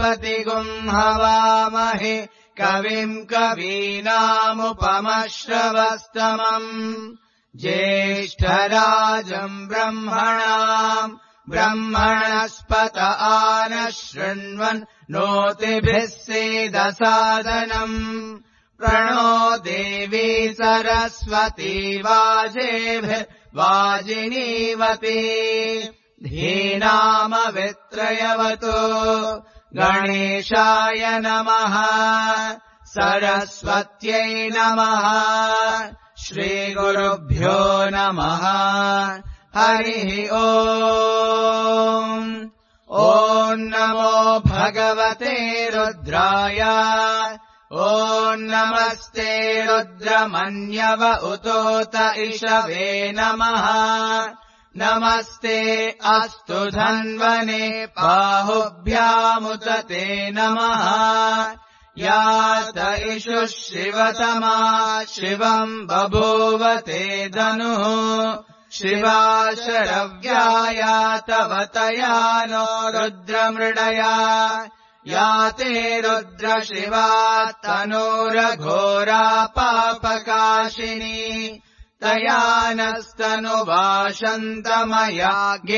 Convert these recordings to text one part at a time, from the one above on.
प्रजापतिगुम् हवामहे कविम् कवीनामुपमश्रवस्तमम् ज्येष्ठराजम् ब्रह्मणाम् ब्रह्मणस्पत आनः शृण्वन् नोतिभिः सीदसादनम् प्रणो देवी सरस्वती वाजेभिर्वाजिनीवती धीनामवित्रयवतु गणेशाय नमः सरस्वत्यै नमः श्रीगुरुभ्यो नमः हरिः ॐ नमो भगवते रुद्राय ॐ नमस्ते रुद्रमन्यव उतोत इषवे नमः नमस्ते अस्तु धन्वने बाहुभ्यामुत ते नमः यात इषुः शिवतमा शिवम् बभूवते धनुः शिवा शरव्यायातवतया नो रुद्रमृडया याते रुद्रशिवा तनूरघोरा पापकाशिनी तया नस्तनुवाशन्तमया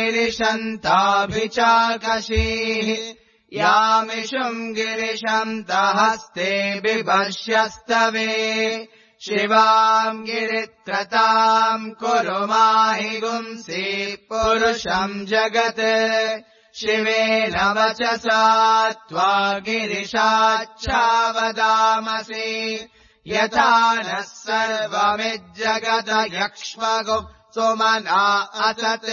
गिरिशन्ताभिचाकशीः यामिषुम् गिरिशन्तहस्ते बिभर्ष्यस्तवे शिवाम् गिरित्रताम् कुरु माहि गुंसि पुरुषम् जगत् शिवेन वचसा त्वा गिरिशाच्छावदामसि यथा नः सर्वमिज्जगदयक्ष्मगुम् सुमना असत्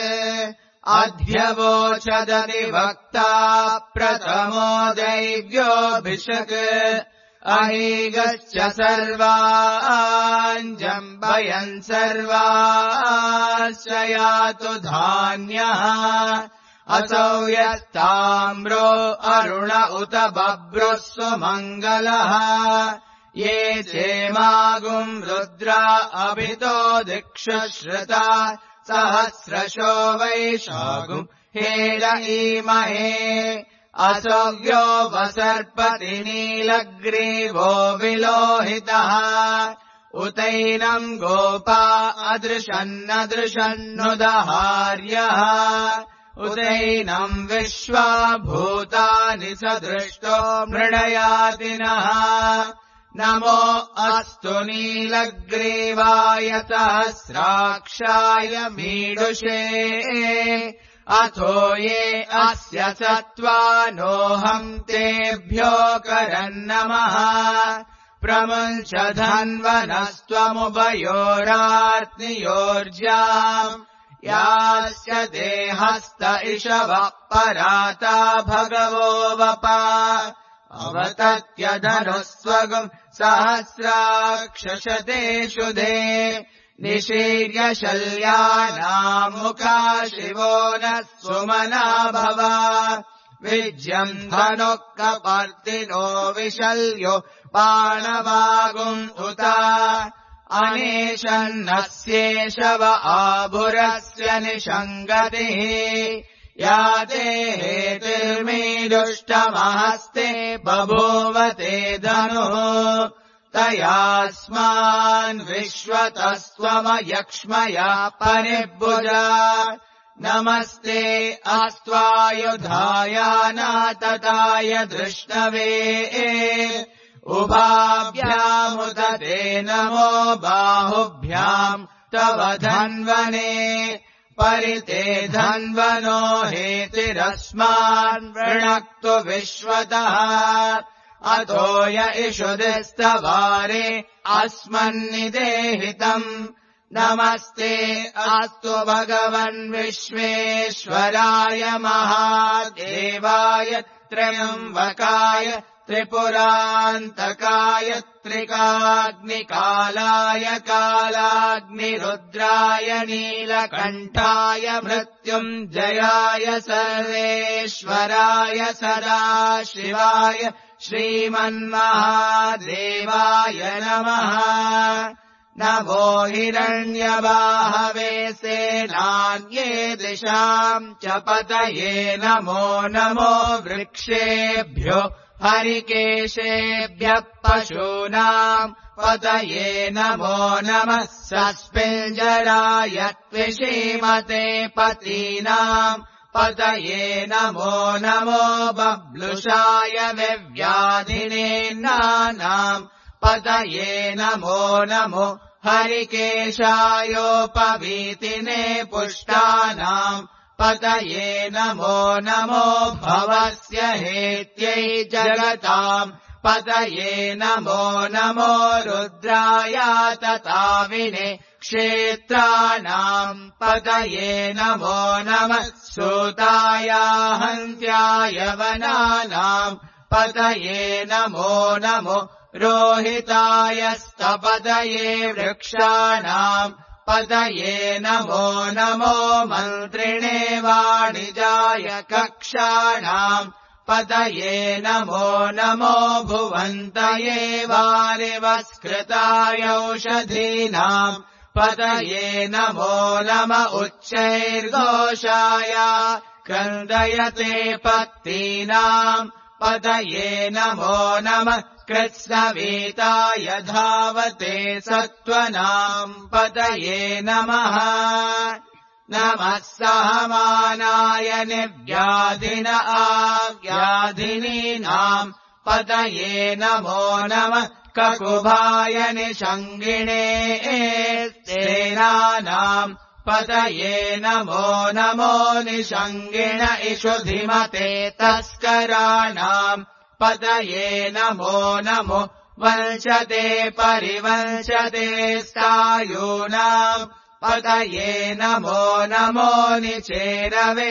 अध्यवोचदधिवक्ता प्रथमो दैव्योऽभिषक् अहीगश्च सर्वान् जम्बयन् सर्वाश्च यातु धान्यः असौ यस्ताम्रो अरुण उत बभ्रुः सुमङ्गलः ये चेमागुम् रुद्रा अभितो दिक्षश्रुता सहस्रशो वैशागुम् हेर ईमहे असव्यो वसर्पति नीलग्रीवो विलोहितः उतैनम् गोपा अदृशन्नदृशन्नुदहार्यः उदैनम् विश्वा भूतानि सदृष्टो मृडयातिनः नमो अस्तु नीलग्रीवाय सहस्राक्षाय मीडुषे अथो ये अस्य सत्त्वानोऽहम् तेभ्यो करन्नमः प्रमुञ्च धन्वनस्त्वमुभयोरार्तियोर्जाम् यास्य देहस्त इषवः पराता भगवो वपा अवतत्यधनुस्वगुम् सहस्राक्षशतेषु दे निशीर्य शल्यानाम् मुखा शिवो नः सुमना भव विज्यम् धनुः कपर्दिनो विशल्यो बाणवागुम् उता अनेशन्नस्येषव आभुरस्य निषङ्गतिः या ते हेतिर्मीदुष्टमहस्ते बभूवते धनुः तयास्मान् विश्वतस्त्वमयक्ष्मया परिभुजा नमस्ते अस्त्वायुधाय नातताय धृष्णवे उभाभ्यामुदते नमो बाहुभ्याम् तव धन्वने परिते धन्वनो हेतिरस्मान् वृणक्तु विश्वतः अतो य इषुदिस्तवारे अस्मन्निदेहितम् नमस्ते अस्तु भगवन् विश्वेश्वराय महादेवाय त्र्यम्बकाय त्रिपुरान्तकाय त्रिकाग्निकालाय कालाग्निरुद्राय नीलकण्ठाय मृत्युञ्जयाय सर्वेश्वराय सदाशिवाय श्रीमन्महादेवाय नमः नमो हिरण्यबाहवे सेनान्ये दिशाम् च पतये नमो नमो वृक्षेभ्यो हरिकेशेभ्यः पशूनाम् पतये नमो नमः सस्पिञ्जराय त्विषीमते पतीनाम् पतये नमो नमो बब्लुषाय विव्याधिनेन्नानाम् पतये नमो नमो हरिकेशायोपवीतिने पुष्टानाम् पतये नमो नमो भवस्य हेत्यै जगताम् पतये नमो नमो रुद्रायातताविने क्षेत्राणाम् पतये नमो नमः सूतायाहन्त्याय वनानाम् पतये नमो नमो रोहितायस्तपतये वृक्षाणाम् पतये नमो नमो मन्त्रिणे वाणिजाय कक्षाणाम् पतये नमो नमो भुवन्तये वारिवस्कृतायौषधीनाम् पतये नमो नम उच्चैर्घोषाय क्रन्दयते पत्तीनाम् पतये नमो नमः कृत्स्नवीताय धावते सत्त्वनाम् पतये नमः नमः सहमानाय निव्याधिन आव्याधिनीनाम् पतये नमो नमः ककुभाय निषङ्गिणे सेनानाम् पतये नमो नमो निषङ्गिण इषुधिमते तस्कराणाम् पतये नमो नमो वंशते परिवंशते स्थायूनाम् पतये नमो नमो निचेरवे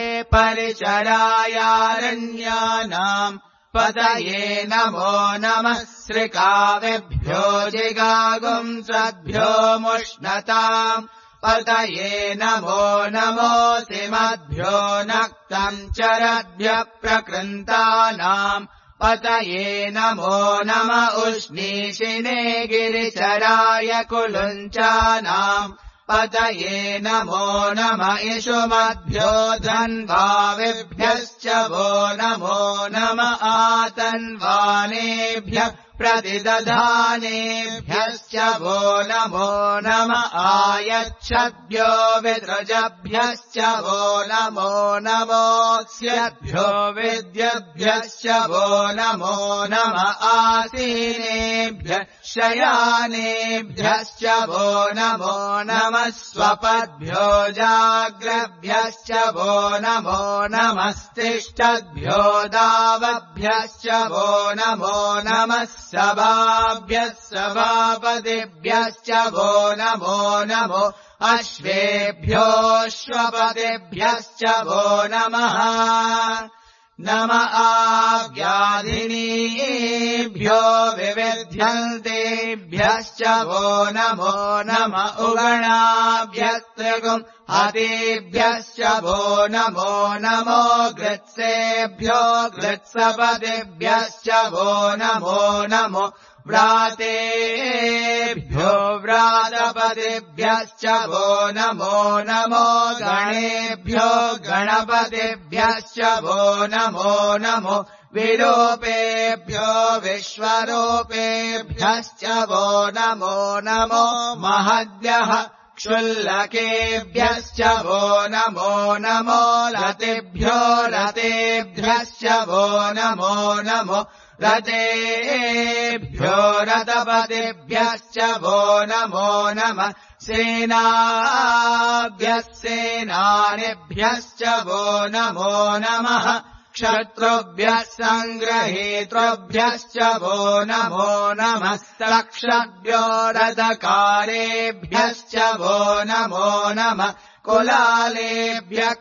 परिचरायारण्यानाम् पतये नमो नमः सृकावेभ्यो जिगागुंसद्भ्यो मुष्णताम् पतये नमो नमोऽसिमद्भ्यो नक्तम् चरद्भ्यः प्रकृन्तानाम् पतये नमो नम उष्णीषिणे गिरिचराय कुलुञ्चानाम् पतये नमो नम इषुमद्भ्यो धन्वाविभ्यश्च वो नमो नम आतन्वानेभ्यः प्रतिदधानेभ्यश्च वो नमो नम आयच्छद्भ्यो विद्रजभ्यश्च वो नमो नमोऽस्यद्भ्यो विद्यभ्यश्च वो नमो नम आसीनेभ्यः शयानेभ्यश्च वो नमो नमः स्वपद्भ्यो जाग्रभ्यश्च वो नमो नमस्तिष्ठद्भ्यो दावभ्यश्च वो नमो नमः सभाभ्यः सभापतिभ्यश्च वो नमो नमो अश्वेभ्योऽश्वपतिभ्यश्च वो नमः नम आव्याधिनीभ्यो विविध्यन्तेभ्यश्च वो नमो नम उगणाभ्यस्त्रिगुम् हतेभ्यश्च वो नमो नमो गृत्सेभ्यो गृत्सपतिभ्यश्च वो नमो नमो व्रातेभ्यो व्रातपतिभ्यश्च वो नमो नमो गणेभ्यो गणपतिभ्यश्च वो नमो नमो विरूपेभ्यो विश्वरूपेभ्यश्च वो नमो नमो महद्भ्यः क्षुल्लकेभ्यश्च वो नमो नमो रतेभ्यो रतेभ्यश्च वो नमो नमो रतेभ्यो रतपतिभ्यश्च वो नमो नमः सेनाभ्यः सेनानिभ्यश्च वो नमो नमः क्षत्रुभ्यः सङ्ग्रहेतृभ्यश्च वो नमो नमः तक्षभ्यो रथकारेभ्यश्च वो नमो नमः कुलालेभ्यः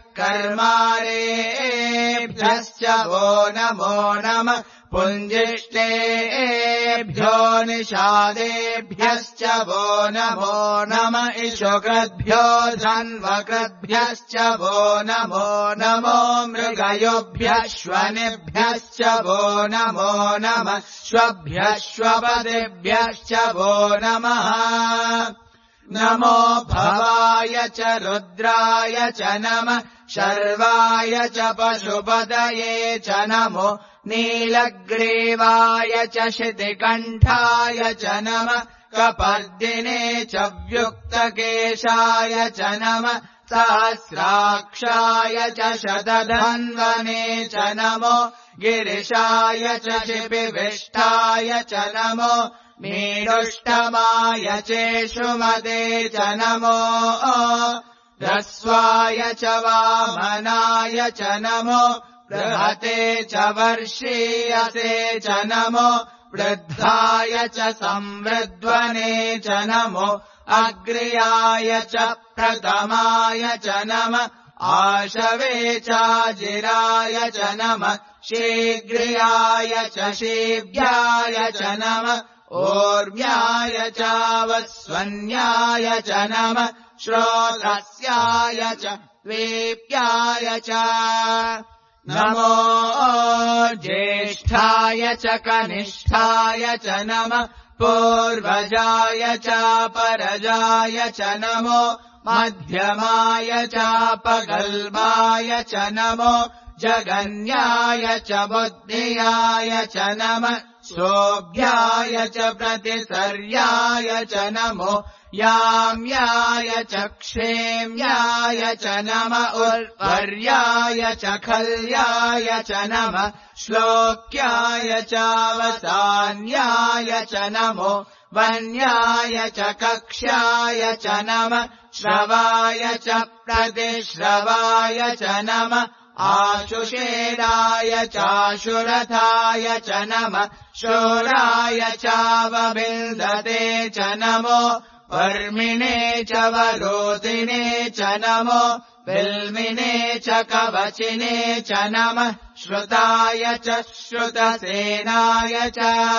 कर्मारेभ्यश्च वो नमो नमः पुञ्जिष्टेभ्यो निषादेभ्यश्च वो नमो नम इषुकृद्भ्यो धन्वकृद्भ्यश्च वो नमो नमो मृगयोभ्यश्वनिभ्यश्च वो नमो नमः श्वभ्यश्वपतिभ्यश्च वो नमः नमो भवाय च रुद्राय च नमः शर्वाय च पशुपतये च नमो नीलग्रीवाय च शितिकण्ठाय च नमः कपर्दिने च व्युक्तकेशाय च नमः सहस्राक्षाय च शतधन्वने च नमो गिरिशाय च शिपिविष्टाय च नमो मीडुष्टमाय चेषुमते च नमो ह्रस्वाय च वामनाय च नमो बृहते च वर्षीयसे च नमो वृद्धाय च संवृध्वने च नमो अग्र्याय च प्रथमाय च नमः आशवे चाजिराय च नमः शीघ्र्याय च शीघ्राय च नमः ऊर्व्याय चावस्वन्याय च नमः श्रोत्रस्याय च द्वीप्याय च नमो ज्येष्ठाय च कनिष्ठाय च नमः पूर्वजाय चापरजाय च नमो मध्यमाय चापगल्भाय च नमो जगन्याय च बुद्धियाय च नमः शोभ्याय च प्रतिसर्याय च नमो याम्याय च क्षेम्याय च नमः उर्वर्याय च खल्याय च नमः श्लोक्याय चावसान्याय च नमो वन्याय च कक्ष्याय च नमः श्रवाय च प्रतिश्रवाय च नमः आशुषेणाय चाशुरथाय च नमः शूराय चावबिन्दते च नमो वर्मिणे च वरोधिने च नमो बिल्मिने च कवचिने च नमः श्रुताय च श्रुतसेनाय च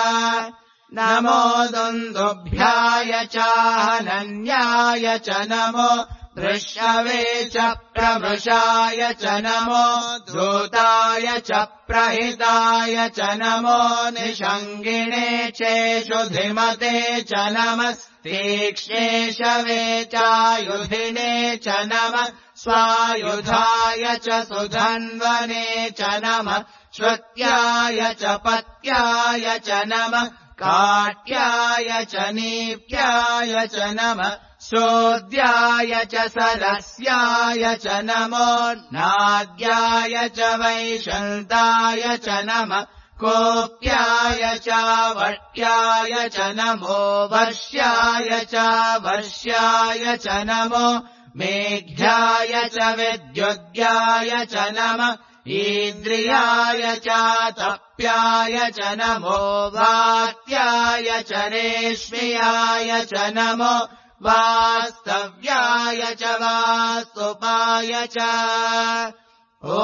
नमो दुन्दुभ्याय चाहनन्याय च नमो दृश्यवे च प्रमृषाय च नमो धूताय च प्रहिताय च नमो निषङ्गिणे चेषुधिमते च नमः तीक्ष्णेशवे चायुधिने च नमः स्वायुधाय च सुधन्वने च नमः श्रुत्याय च पत्याय च नमः काट्याय च नीप्याय च नमः सोद्याय च सरस्याय च नमो नाद्याय च वैशन्ताय च नमः कोप्याय च वट्याय च नमो वर्ष्याय च वर्ष्याय च नमो मेघ्याय च विद्युद्याय च नमः ईद्रियाय च तप्याय च नमो वात्याय च रेश्म्याय च नमो वास्तव्याय च वास्तुपाय च ॐ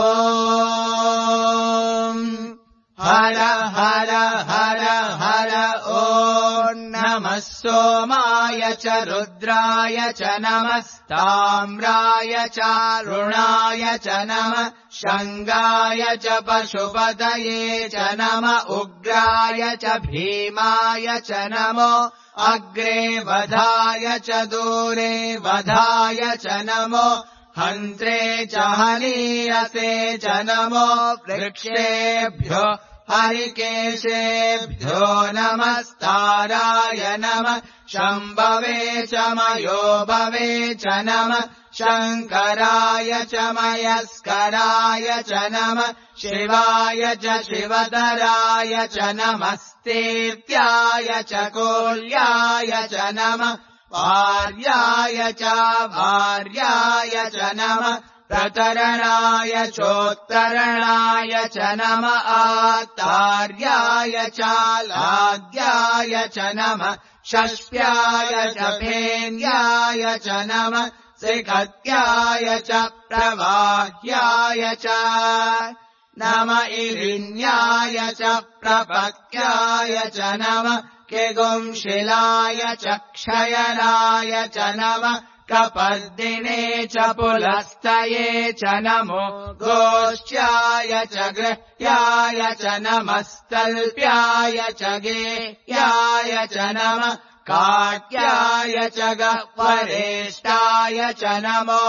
हर हर हर हर ॐ नमः सोमाय च रुद्राय च नमः ताम्राय च रुणाय च नमः शङ्गाय च पशुपतये च नमः उग्राय च भीमाय च नमो अग्रे वधाय च दूरे वधाय च नमो हन्त्रे च हनीयसे च नमो वृक्षेभ्यो हरिकेशेभ्यो नमस्ताराय नमः शम्भवे च मयोभवे च नमः शङ्कराय च मयस्कराय च नमः शिवाय च शिवधराय च नमस्तेत्याय च कोल्याय च नमः भार्याय च भार्याय च नमः प्रतरणाय चोत्तरणाय च नमः आतार्याय च लाद्याय च नमः षष्ट्याय च फेन्याय च नमः सिखत्याय च प्रवाह्याय च नमः इलिन्याय च प्रपत्याय च नमः किगुंशिलाय च क्षयनाय च नमः कपर्दिने च पुलस्तये च नमो गोष्ठ्याय च गृह्याय च नमस्तल्प्याय च गेह्याय च नमः काट्याय च गह्वरेष्टाय च नमो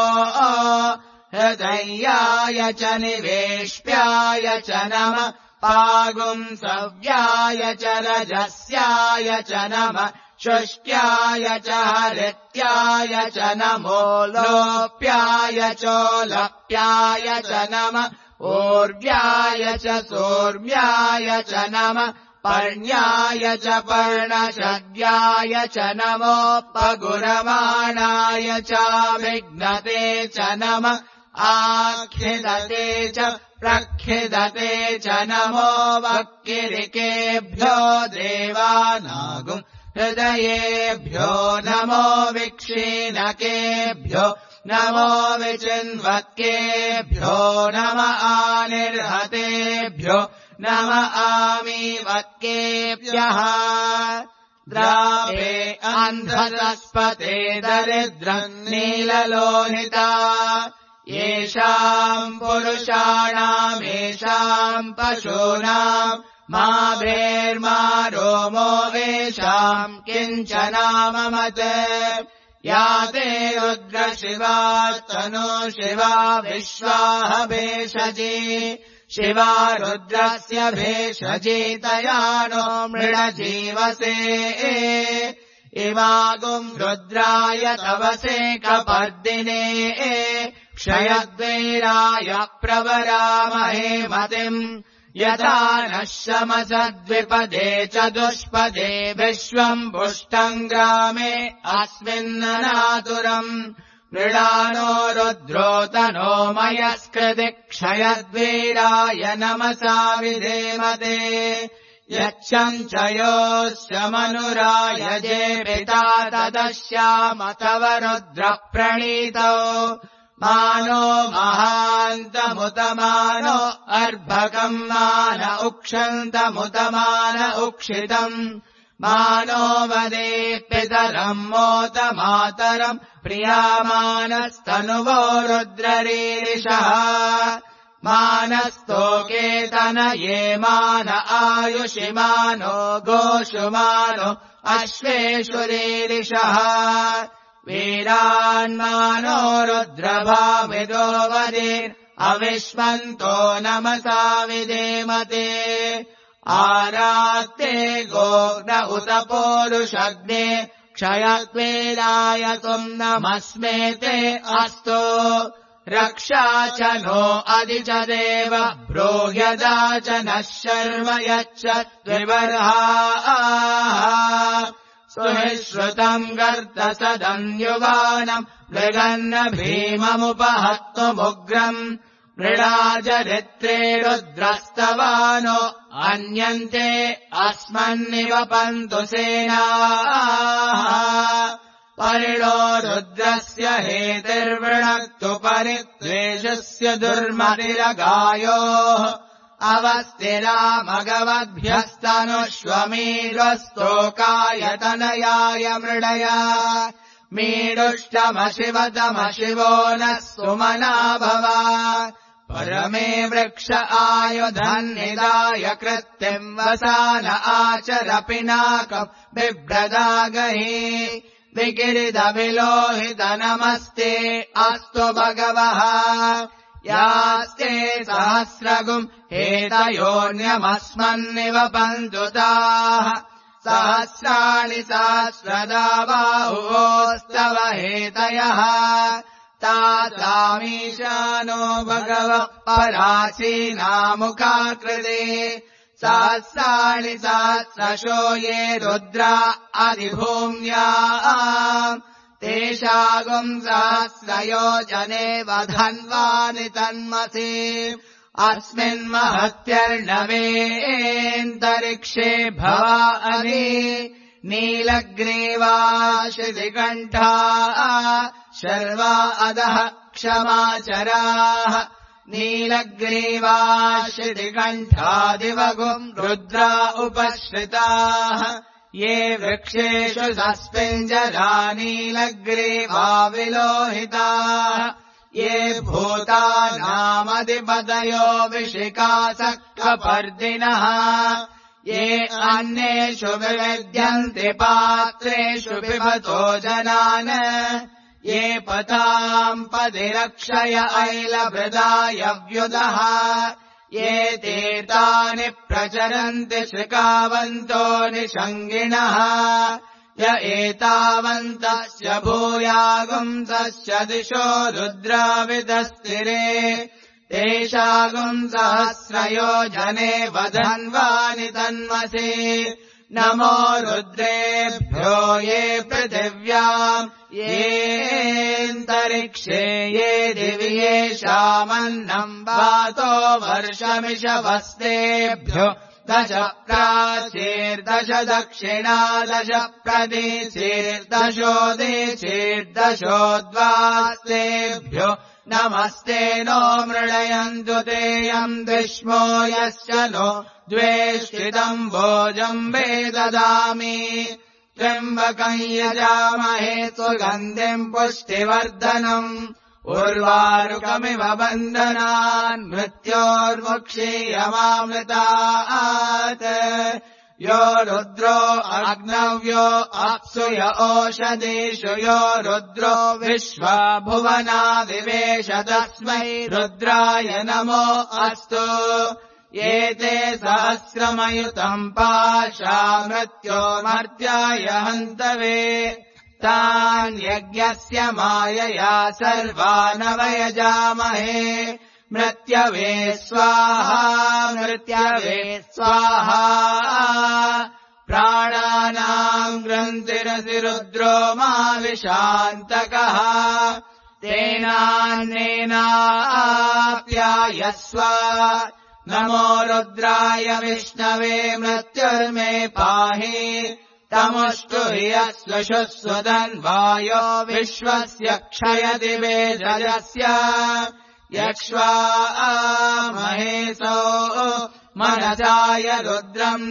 हृदयाय च निवेश्याय च नमः पागुंसव्याय च रजस्याय च नमः शुष्ट्याय च हरित्याय च नमो लोप्याय चोलप्याय च नमः ऊर्व्याय च सोर्व्याय च नमः पर्ण्याय च पर्णशद्याय च नमो पगुरमाणाय च विघ्नते च नमः आख्यदते च प्रख्यदते च नमो वक्किरिकेभ्यो देवानागुम् हृदयेभ्यो नमो विक्षीणकेभ्यो नमो विचिन्वत्केभ्यो नम आनिर्हतेभ्यो नम आमीवत्केभ्यः द्रावे अन्धरस्पते दरिद्रम् नीललोहिता येषाम् पुरुषाणामेषाम् पशूनाम् मा भेर्मा रोमो येषाम् किञ्चनाममत् या ते रुद्रशिवा तनो शिवा विश्वाह भेषजी शिवा रुद्रस्य भेषजीतया नो मृडजीवसे इमागुम् रुद्राय तवसे कपर्दिने क्षयद्वैराय प्रवरामहे मतिम् यथा नः शमसद्विपदे च दुष्पदे विश्वम् पुष्टम् ग्रामे अस्मिन्ननातुरम् मृडानो रुद्रोतनो मयस्कृति क्षयद्वीराय नमसा विधेमते यच्छम् च योऽस्यमनुरायजे पिता तदस्याम तव रुद्रप्रणीतौ मानो महान्तमुतमानो अर्भकम् मान उक्षन्तमुतमान उक्षितम् मानो वदे पितरम् मोत मातरम् प्रियामानस्तनुवो रुद्ररीरिषः मानस्तोकेतन ये मान आयुषिमानो गोषुमानो अश्वेषु रीरिषः वीरान्मानो रुद्रभामिदो वदीन् अविश्वन्तो नमसा विधेमते आरात्ते गोग्न उत पोरुषग्ने क्षयद्वेदाय तुम् नमस्मेते अस्तु रक्षा च नो अधि च देव ब्रूह्यदा च नः शर्म यच्च द्विबर्हा सुश्रुतम् गर्तसदन्युवानम् मृगन्न भीममुपहत्तुमुग्रम् मृडाजरित्रे रुद्रस्तवानो अन्यन्ते अस्मन्निवपन्तु सेनाः परिणो रुद्रस्य हेतिर्वृणक्तु परित्वेषस्य दुर्मतिरगायोः अवस्तिरामगवद्भ्यस्तनुष्वमीड्वस्तोकायतनयाय मृडया मीडुष्टमशिवतमशिवो नः सुमना भव परमे वृक्ष आयुधन्निदाय कृत्तिम् वसान आचर पिनाकम् बिभ्रदागहि विकिरिदविलोहित नमस्ते अस्तु भगवः यास्ते सहस्रगुम् हेतयोऽन्यमस्मन्निवपन्तु ताः सहस्राणि सहस्रदा बाहुवोस्तव हेतयः तासामीशानो भगवः परासीनामुखाकृते सहस्राणि सहस्रशो ये रुद्रा अधिभूम्या तेषागुम् सहस्रयोजने वधन्वानि तन्मसि अस्मिन्महत्यर्णवेऽन्तरिक्षे भवानि नीलग्रीवाशितिकण्ठा शर्वा अधः क्षमाचराः नीलग्रीवाशितिकण्ठादिवगुम् रुद्रा उपश्रिताः ये वृक्षेषु सस्पिञ्जरा नीलग्रीवा विलोहिताः ये भूतानामधिपतयो विशिखासक्तपर्दिनः ये अन्येषु विविद्यन्ति पात्रेषु पिबतो जनान् ये पताम् पदिरक्षय ऐलभृदाय व्युदः ये तीर्थानि प्रचरन्ति श्रिकावन्तो निषङ्गिणः य एतावन्तस्य भूयागुंसस्य दिशो रुद्राविदस्तिरे तेषागुंसहस्रयोजने वधन्वानि तन्मसि नमो रुद्रेभ्यो ये पृथिव्याम् येऽन्तरिक्षे ये दिवि येषामन्नम् वातो वर्षमिषवस्तेभ्यो 10 प्राचीर्दश दक्षिणा 10 प्रदेशीर्दशोदेशीर्दशोद्वास्तेभ्यो नमस्ते नो मृळयन्तु तेऽयम् विष्मो यस्य नो द्वेष्टितम् भोजम् वेददामि त्र्यम्बकम् यजामहे सुगन्धिम् पुष्टिवर्धनम् उर्वारुकमिव बन्धनान् मृत्योर्मुक्षीयमामृतात् यो रुद्रो अग्नव्यो अप्सु य ओषधीषु यो रुद्रो विश्वा भुवना विवेश तस्मै रुद्राय नमो अस्तु एते सहस्रमयुतम् पाशा मृत्योर्मर्त्याय हन्तवे तान् यज्ञस्य मायया सर्वानवयजामहे मृत्यवे स्वाहा मृत्यवे स्वाहा प्राणानाम् ग्रन्थिरसि रुद्रो मा विशान्तकः तेनान्नेनाप्यायस्व नमो रुद्राय विष्णवे मृत्युर्मे पाहि तमुष्टु यस्वशुस्वदन्वायो विश्वस्य क्षयति वेदस्य यक्ष्वा महेशो मनसाय रुद्रम्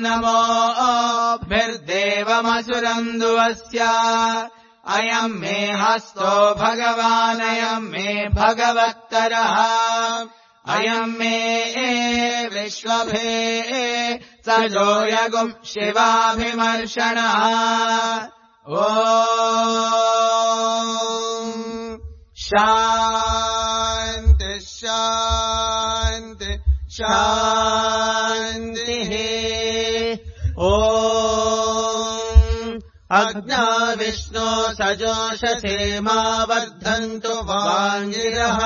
नमोभिर्देवमसुरन्दुवस्य अयम् मे हस्तो भगवानयम् मे भगवत्तरः अयम् मे विश्वभे सजोयगुम् शिवाभिमर्षणः ॐ शान्ति शान्ति शान्तिः ॐ अग्ना विष्णो सजोषसे मा वर्धन्तु वाङ्गिरः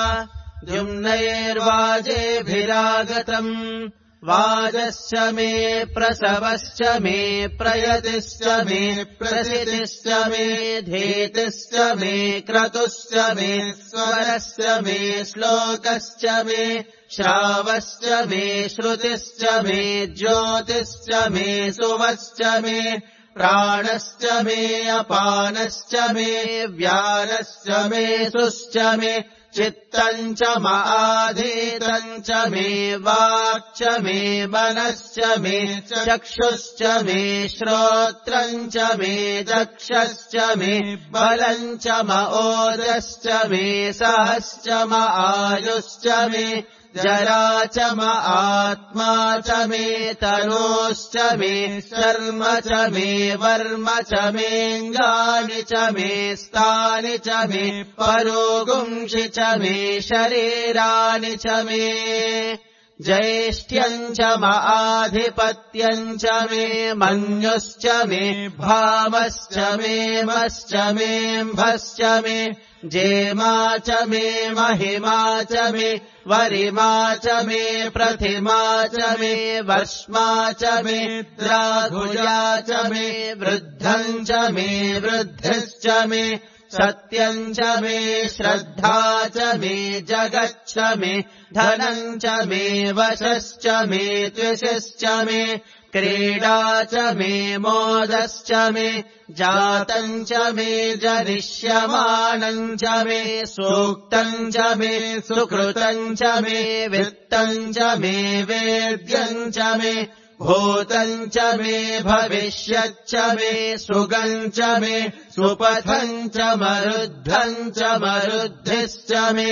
द्युम्नैर्वाजेभिरागतम् वाजश्च मे प्रसवश्च मे प्रयतिश्च मे प्रसितिश्च मे धीतिश्च मे क्रतुश्च मे स्वरश्च मे श्लोकश्च मे श्रावश्च मे श्रुतिश्च मे ज्योतिश्च मे सुवश्च मे प्राणश्च मे अपानश्च मे व्यानश्च मे सुश्च मे चित्तम् च माधीतम् च मे वाक् च मे मनश्च मे चक्षुश्च मे श्रोत्रम् च मे दक्षश्च मे बलम् च ओजश्च मे सहश्च आयुश्च मे जरा च आत्मा च मे तनोश्च मे शर्म च मे वर्म च मेऽङ्गानि च मे स्थानि च मे परोगुंषि च मे शरीराणि च मे ज्येष्ठ्यम् च आधिपत्यम् च मे मन्युश्च मे भामश्च मे मश्च मेऽम्भश्च मे जेमा च मे महिमा च मे वरिमा च मे प्रतिमा च मे वर्ष्मा च मे द्राघुजा च मे वृद्धम् च मे वृद्धिश्च मे सत्यम् च मे श्रद्धा च मे जगच्च मे धनम् च मे वशश्च मे त्विषश्च मे क्रीडा च मे मोदश्च मे जातम् च मे जनिष्यमानम् च मे सूक्तम् च मे सुकृतम् च मे वित्तम् च मे वेद्यम् च मे भूतम् च मे भविष्यच्च मे सुगम् च मे सुपथम् च मरुद्धम् च मरुद्धिश्च मे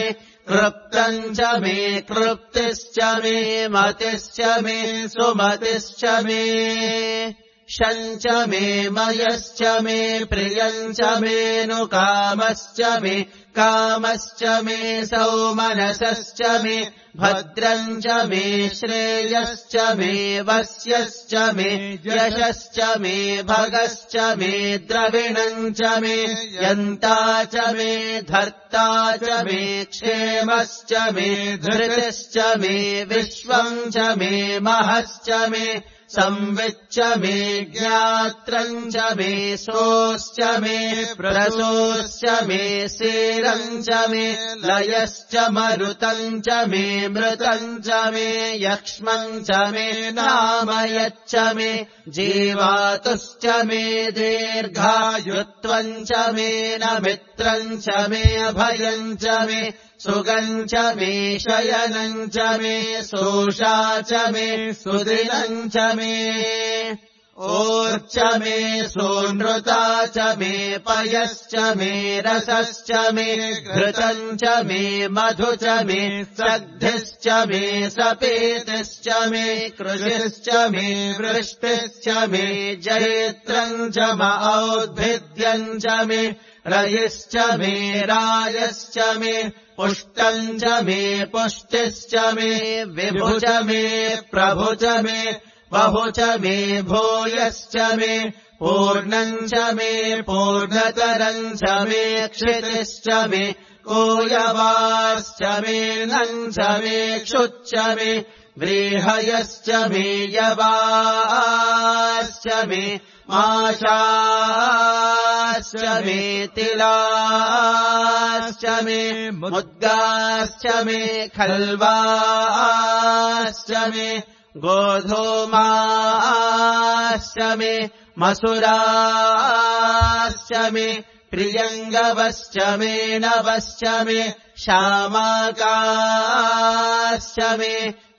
कृप्तम् च मे कृप्तिश्च मे मतिश्च मे सुमतिश्च मे शञ्च मे मयश्च मे प्रियम् च मेऽनुकामश्च मे कामश्च मे सौमनसश्च मे भद्रम् च मे श्रेयश्च मे वस्यश्च मे यशश्च मे भगश्च मे द्रविणम् च मे यन्ता च मे धर्ता च मे क्षेमश्च मे धृतिश्च मे विश्वम् च मे महश्च मे संविच्च मे ज्ञात्रम् च मे सोश्च मे प्रसोश्च मे सेरम् च मे लयश्च मरुतम् च मे मृतम् च मे यक्ष्मम् च मे नामयच्च मे जीवातुश्च मे दीर्घायुत्वम् च मे नमित्रम् च मे अभयम् च मे सुगम् च मे शयनम् च मे सोषा च मे सुदिनम् च मे ओर्च मे सोनृता च मे पयश्च मे रसश्च मे घृतम् च मे मधु च मे सग्धिश्च मे सपेतिश्च मे कृषिश्च मे वृष्टिश्च मे जयत्रम् च औद्भिद्यम् च मे रयिश्च मे रायश्च मे पुष्टम् च मे पुष्टिश्च मे विभु च मे प्रभु च मे बहु च मे भूयश्च मे पूर्णम् च मे पूर्णतरम् च मे क्षितिश्च मे कोयवाश्च मे नम् च मे क्षुच्च मे व्रीहयश्च मे यवाश्च मे माशाश्च मे तिलाश्च मे मुद्गाश्च मे खल्वाश्च मे गोधूमाश्च मे मसुराश्च मे प्रियङ्गवश्च मे नवश्च मे श्यामाकाश्च मे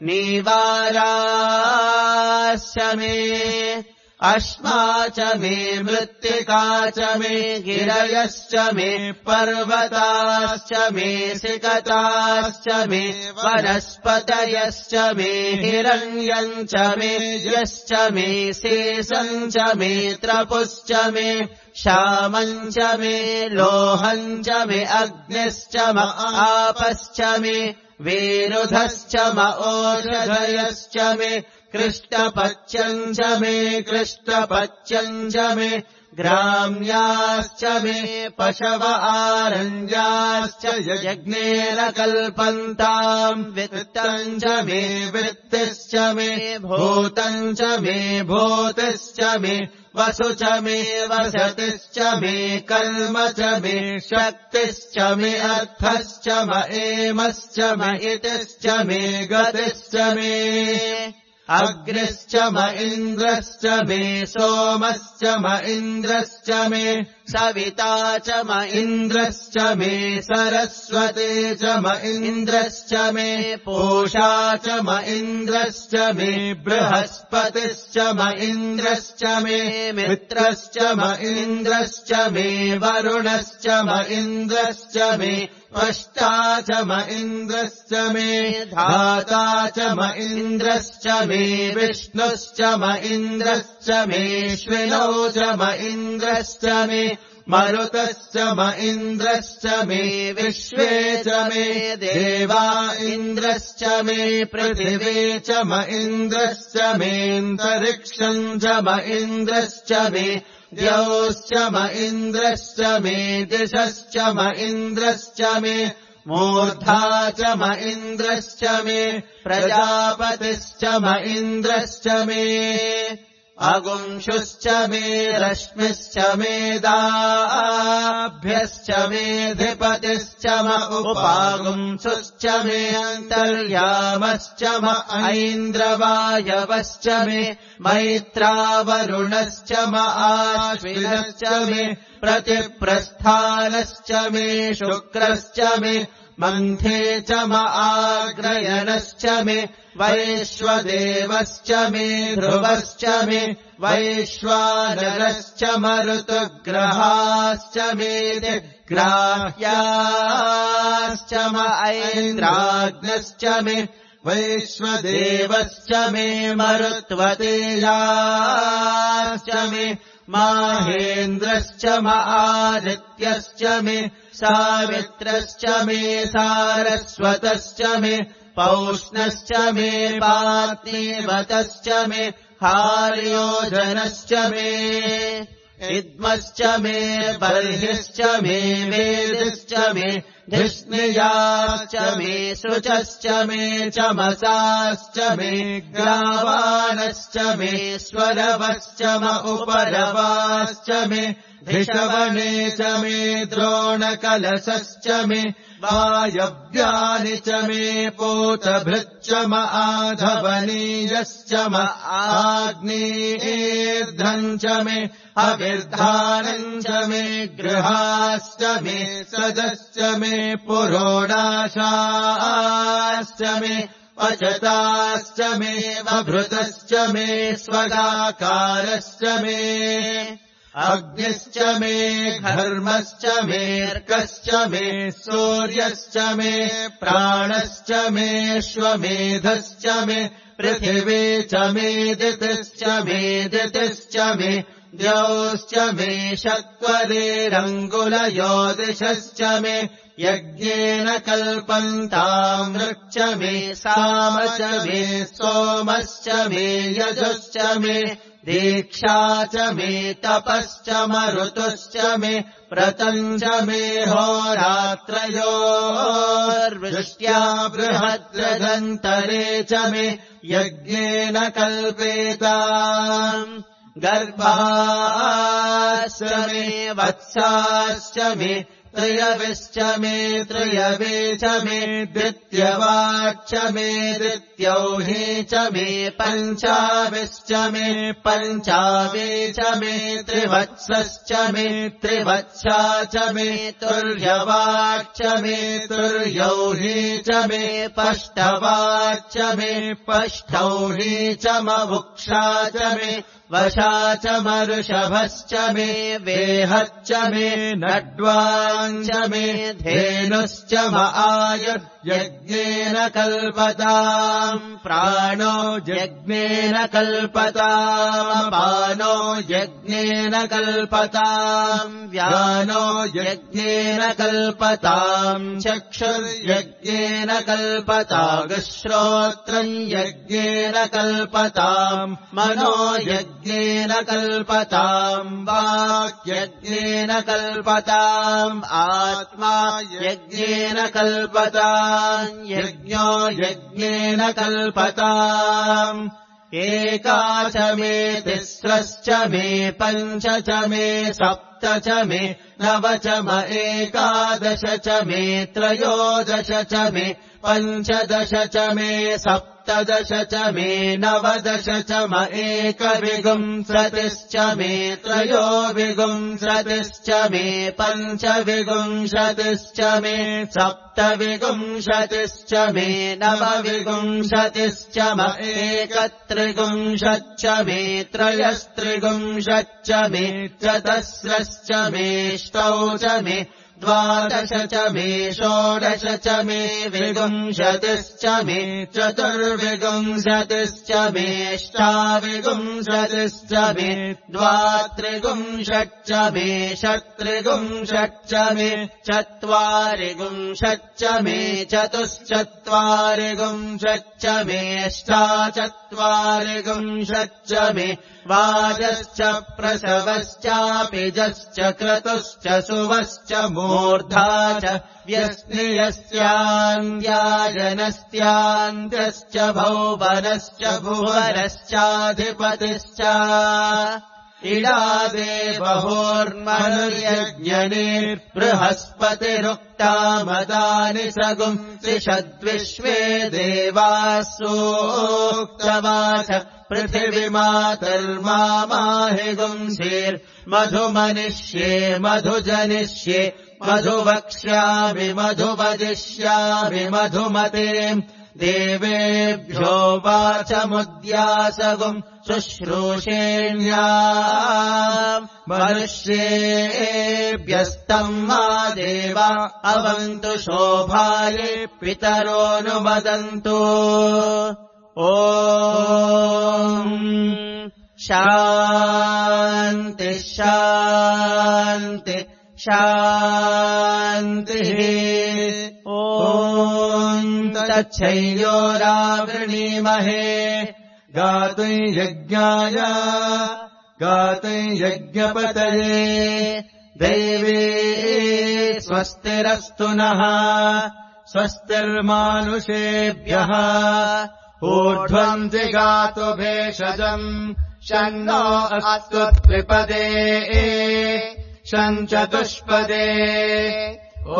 नीवाराश्च मे अश्मा च मे मृत्तिका च मे गिरयश्च मे पर्वताश्च मे सिकताश्च मे वनस्पतयश्च मे हिरण्यम् च मे यश्च मे शेषम् च मे त्रपुश्च मे श्यामम् च मे लोहम् च मे अग्निश्च म आपश्च मे वेरुधश्च म ओषधयश्च मे कृष्टपच्यम् च मे कृष्टपच्यम् च मे ग्राम्याश्च मे पशव आरण्याश्च यज्ञेन कल्पन्ताम् वित्तम् च मे वृत्तिश्च मे भूतम् च मे भूतिश्च मे वसु च मे वसतिश्च मे कर्म च मे शक्तिश्च मे अर्थश्च म एमश्च म इतिश्च मे गतिश्च मे अग्निश्च म इन्द्रश्च मे सोमश्च म इन्द्रश्च मे सविता च म इन्द्रश्च मे सरस्वती च म इन्द्रश्च मे पूषा च म इन्द्रश्च मे बृहस्पतिश्च म इन्द्रश्च मे मित्रश्च म इन्द्रश्च मे वरुणश्च म इन्द्रश्च मे त्वष्टा च म इन्द्रश्च मे धाता च म इन्द्रश्च मे विष्णुश्च म इन्द्रश्च मेऽश्विनौ च म इन्द्रश्च मे मरुतश्च म इन्द्रश्च मे विश्वे च मे देवा इन्द्रश्च मे पृथिवी च म इन्द्रश्च मेऽन्तरिक्षम् च म इन्द्रश्च मे द्यौश्च म इन्द्रश्च मे दिशश्च म इन्द्रश्च मे मूर्धा च म इन्द्रश्च मे प्रजापतिश्च म इन्द्रश्च मे अगुंशुश्च मे रश्मिश्च मे दाभ्यश्च मेऽधिपतिश्च म उपागुंसुश्च मे अन्तर्यामश्च म ऐन्द्रवायवश्च मे मैत्रावरुणश्च म आश्विनश्च मे प्रतिप्रस्थानश्च मे शुक्रश्च मे मन्थे च आग्रयणश्च मे वैश्वदेवश्च मे ध्रुवश्च मे वैश्वानरश्च मरुतग्रहाश्च मे ग्राह्याश्च ऐन्द्राग्नश्च मे वैश्वदेवश्च मे मरुत्वतेजाश्च मे माहेन्द्रश्च आदित्यश्च मे सावित्रश्च मे सारस्वतश्च मे पौष्णश्च मे पार्थिवतश्च मे हार्योजनश्च मे इद्मश्च मे बर्हिश्च मे वेदिश्च मे धिष्णियाश्च मे शुचश्च मे चमसाश्च मे ग्रावाणश्च मे स्वरवश्च उपरवाश्च मे धिषवणे च मे द्रोणकलशश्च मे वायव्यानि च मे पोतभृच्च आधवनीयश्च आग्नेर्ध्रम् च मे अविर्धानम् च मे गृहाश्च मे सदश्च मे पुरोडाशाश्च मे पचताश्च मे वभृतश्च मे स्वगाकारश्च मे अग्निश्च मे घर्मश्च मेऽर्कश्च मे सूर्यश्च मे प्राणश्च मे श्वमेधश्च मे पृथिवी च मे दितिश्च मे दितिश्च मे द्यौश्च मे शक्वरेरङ्गुलयोदिशश्च मे यज्ञेन कल्पन्ताम् वृक्ष मे साम च मे सोमश्च मे यजुश्च मे दीक्षा च मे तपश्च मरुतुश्च मे व्रतम् च मे होरात्रयोर्वृष्ट्या बृहद्रदन्तरे च मे यज्ञेन कल्पेताम् गर्भाश्च मे वत्साश्च मे त्रयविश्च मे त्रयवे च मे द्वितीयवाक्ष मे द्वितीयौहे च मे पञ्चाविश्च मे पञ्चावे च मे त्रिवत्सश्च मे त्रिवत्सा च मे तुर्यवाक्ष मे तुर्यौहे च मे पष्टवाक्ष मे पष्टौहे च मवुक्षा च मे वशा च मरुषभश्च मे वेहच्च मे नड्वाञ्च मे धेनुश्च आयुर्यज्ञेन कल्पताम् प्राणो यज्ञेन कल्पताम् पानो यज्ञेन कल्पताम् व्यानो यज्ञेन कल्पताम् चक्षुर्यज्ञेन कल्पताम् श्रोत्रम् यज्ञेन कल्पताम् मनो यज्ञेन कल्पताम् वाक् यज्ञेन कल्पताम् आत्मा यज्ञेन कल्पताम् यज्ञो यज्ञेन कल्पताम् एका च मे तिस्रश्च मे पञ्च च मे सप्त च मे नव च एकादश च मे त्रयोदश च मे पञ्चदश च मे सप्तदश च मे नवदश च एकविंशतिश्च मे त्रयोविंशतिश्च मे पञ्चविंशतिश्च मे सप्तविंशतिश्च मे नवविंशतिश्च एकत्रिंशच्च मे त्रयस्त्रिंशच्च मे चतस्रश्च मेष्टौ च मे द्वादश च मे षोडश च मे विंशतिश्च मे चतुर्विंशतिश्च मेष्टाविंशतिश्च मे द्वात्रिंशच्च मे षट्त्रिंशच्च मे चत्वारिंशच्च मे चतुश्चत्वारिंशच्च मेष्टाचत्वारिंशच्च मे वाजश्च प्रसवश्चापिजश्च क्रतुश्च सुवश्च मूर्धा च व्यस्नियस्यान्द्याजनस्यान्द्यश्च भौवनश्च भुवरश्चाधिपतिश्च इडादेवहोर्मनुर्यज्ञनिर्बृहस्पतिरुक्तामदानि सगुंसिषद्विश्वे देवासूक्तवाच पृथिवीमातर्मामाहि गुंसीर्मधुमनिष्ये मधुजनिष्ये मधुवक्ष्यामि मधुवदिष्यामि मधुमते देवेभ्यो वाचमुद्यासगुम् शुश्रूषेण्या मनुष्येभ्यस्तम् मा देवा अवन्तु शोभाये पितरोऽनुमदन्तु ॐ शान्ति शान्ति शान्तिः ॐ तच्छैयोरावृणीमहे गातुम् यज्ञाय गातुम् यज्ञपतये दैवे स्वस्तिरस्तु नः स्वस्तिर्मानुषेभ्यः ऊर्ध्वम् जिगातु भेषजम् शन्नो अस्तु त्रिपदे शञ्चतुष्पदे ॐ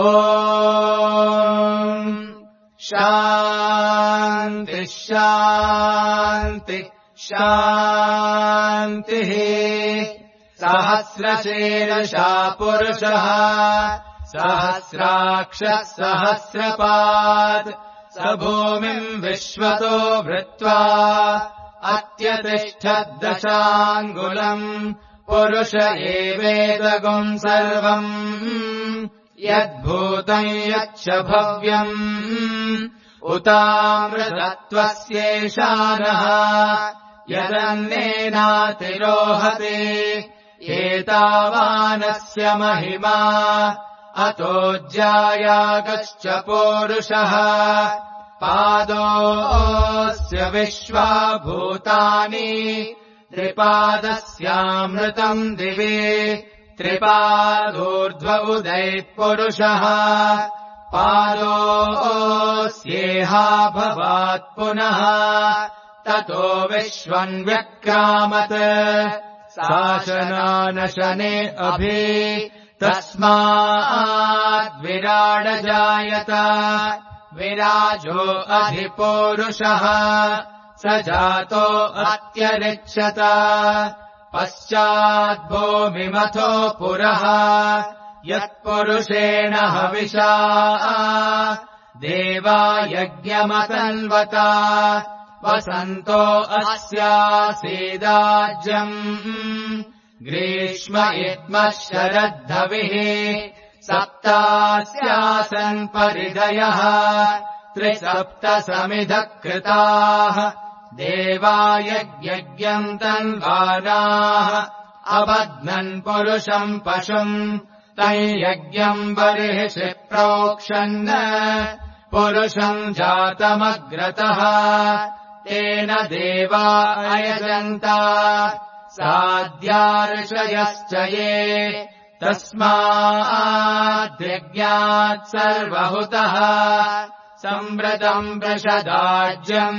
शान्ति शान्ति शान्तिः सहस्रशीर्षा पुरुषः सहस्राक्षः सहस्रपात् स भूमिम् विश्वतो भृत्वा अत्यतिष्ठद्दशाङ्गुलम् पुरुष एवेदगुम् सर्वम् यद्भूतम् यच्च भव्यम् उतामृतत्वस्येषानः यदन्नेनातिरोहति एतावानस्य महिमा अतोऽज्यायागश्च पूरुषः पादोऽस्य विश्वा भूतानि त्रिपादस्यामृतम् दिवि त्रिपादोर्ध्व उदैत्पुरुषः पादोऽस्येहा भवात् पुनः ततो विश्वम् व्यक्रामत् शासनानशने अभि तस्माद्विराडजायत विराजो अधिपूरुषः स जातो अत्यरिच्छत पश्चाद्भूमिमथो पुरः यत्पुरुषेण हविषा देवा यज्ञमतन्वत वसन्तो अस्यासीदाज्यम् ग्रीष्म इत्मः शरद्धविः सप्तास्यासन् परिदयः त्रिसप्तसमिधः कृताः देवा यज्ञम् तन्वानाः अबध्नन् पुरुषम् पशुम् तम् यज्ञम् बर्हिषि प्रोक्षन् पुरुषम् जातमग्रतः तेन देवा अयजन्त साध्यार्षयश्च ये तस्माद्यज्ञात् सर्वहुतः संवृतम् वृषदाज्यम्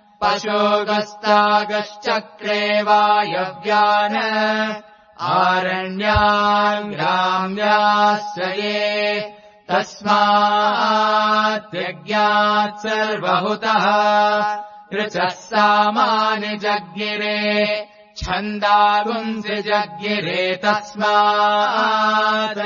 पशोगस्तागश्चक्रे वायव्यान् आरण्यान् ग्राम्याश्च ये तस्माद्यज्ञात् सर्वहुतः ऋचः सामानि जज्ञिरे छन्दागुंसि जज्ञिरे तस्मात्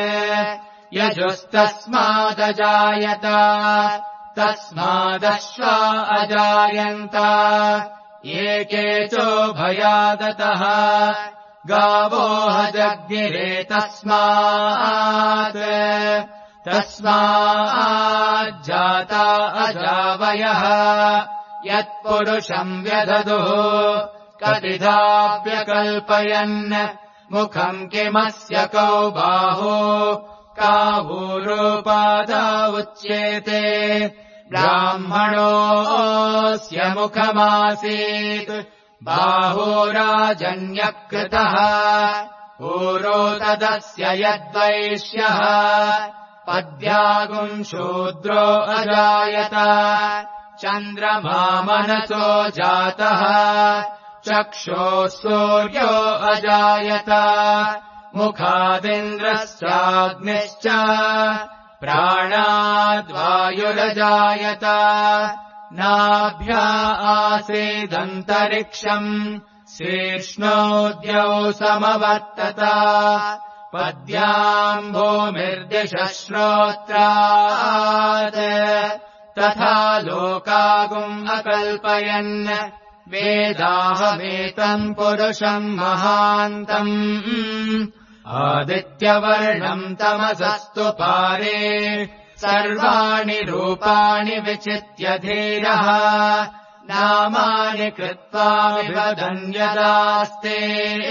यजुस्तस्मादजायत तस्मादश्वा अजायन्त एके चोभयादतः गावोह जज्ञिरे तस्मात् तस्माज्जाता अजावयः यत्पुरुषम् व्यदधुः कतिधाप्यकल्पयन् मुखम् किमस्य कौ बाहो कावूरोपादा उच्येते ब्राह्मणोऽस्य मुखमासीत् बाहोराजन्यकृतः ऊरो तदस्य यद्वैश्यः पद्यागुम् शूद्रो अजायत चन्द्रमा मनसो जातः चक्षोः सूर्यो अजायत मुखादिन्द्रश्चाग्निश्च प्राणाद्वायुरजायत नाभ्या आसीदन्तरिक्षम् शीर्ष्णोद्यौ समवर्तत पद्याम् भूमिर्दिशः श्रोत्रात् तथा लोकागुम् अकल्पयन् वेदाहमेतम् पुरुषम् महान्तम् आदित्यवर्णम् तमसस्तु पारे सर्वाणि रूपाणि विचित्य धीरः नामानि कृत्वा विवदन्यदास्ते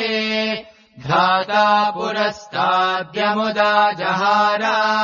धाता पुरस्ताद्यमुदा जहार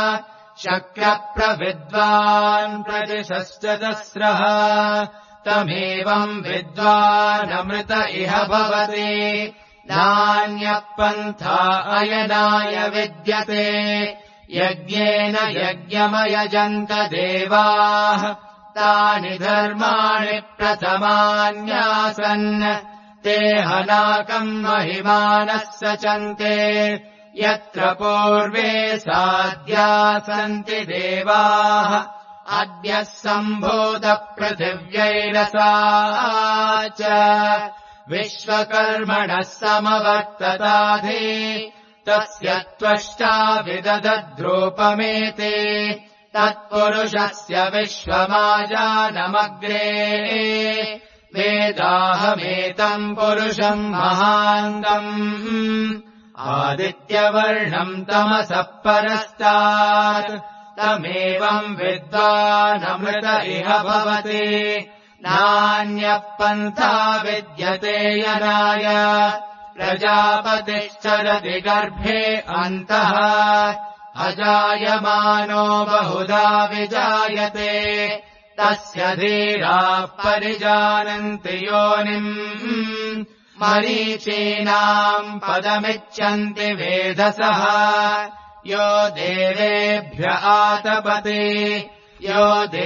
शक्रप्रविद्वान् प्रदिशश्चतस्रः तमेवम् विद्वानमृत इह भवति नान्यः पन्था अयनाय विद्यते यज्ञेन यज्ञमयजन्त देवाः तानि धर्माणि प्रथमान्यासन् ते हनाकम् महिमानः सचन्ते यत्र पूर्वे साध्या सन्ति देवाः अद्य सम्भूतपृथिव्यैरसा च विश्वकर्मणः समवर्तताधि तस्य त्वष्टा विदधद्रूपमेति तत्पुरुषस्य विश्वमाजानमग्रे वेदाहमेतम् पुरुषम् महान्तम् आदित्यवर्णम् तमसः परस्तात् तमेवम् विद्वानमृत इह भवति नान्यः पन्था विद्यते यनाय प्रजापतिश्चरति गर्भे अन्तः अजायमानो बहुधा विजायते तस्य धीराः परिजानन्ति योनिम् मरीचीनाम् पदमिच्छन्ति वेधसः यो देवेभ्य आतपति यो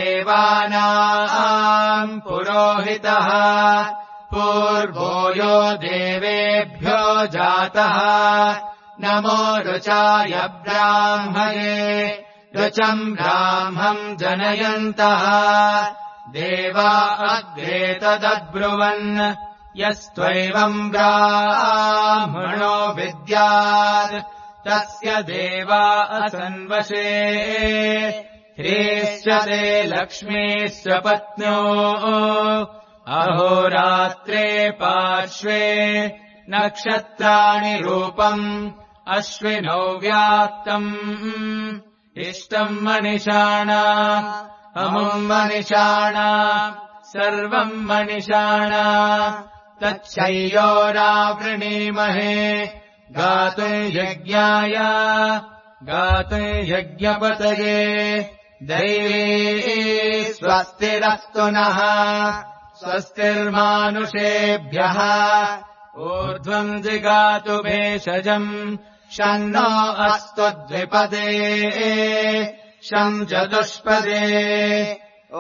देवानाम् पुरोहितः पूर्वो यो देवेभ्यो जातः नमो ऋचाय ब्राह्मणे ऋचम् ब्राह्मम् जनयन्तः देवा अग्रे तदब्रुवन् यस्त्वैवम् ब्राह्मणो विद्यात् तस्य देवा असन्वशे ह्रीश्चते लक्ष्मीश्च पत्न्यो अहोरात्रे पार्श्वे नक्षत्राणि रूपम् अश्विनौ व्याप्तम् इष्टम् मनिषाणा अमुम् मनिषाणा सर्वम् मनिषाणा तच्छय्योरावृणीमहे गातुम् यज्ञाय गातुम् यज्ञपतये दैवी स्वस्तिरस्तु नः स्वस्तिर्मानुषेभ्यः ऊर्ध्वम् जिगातु भेषजम् शन्नो अस्तु द्विपदे शम् चतुष्पदे ॐ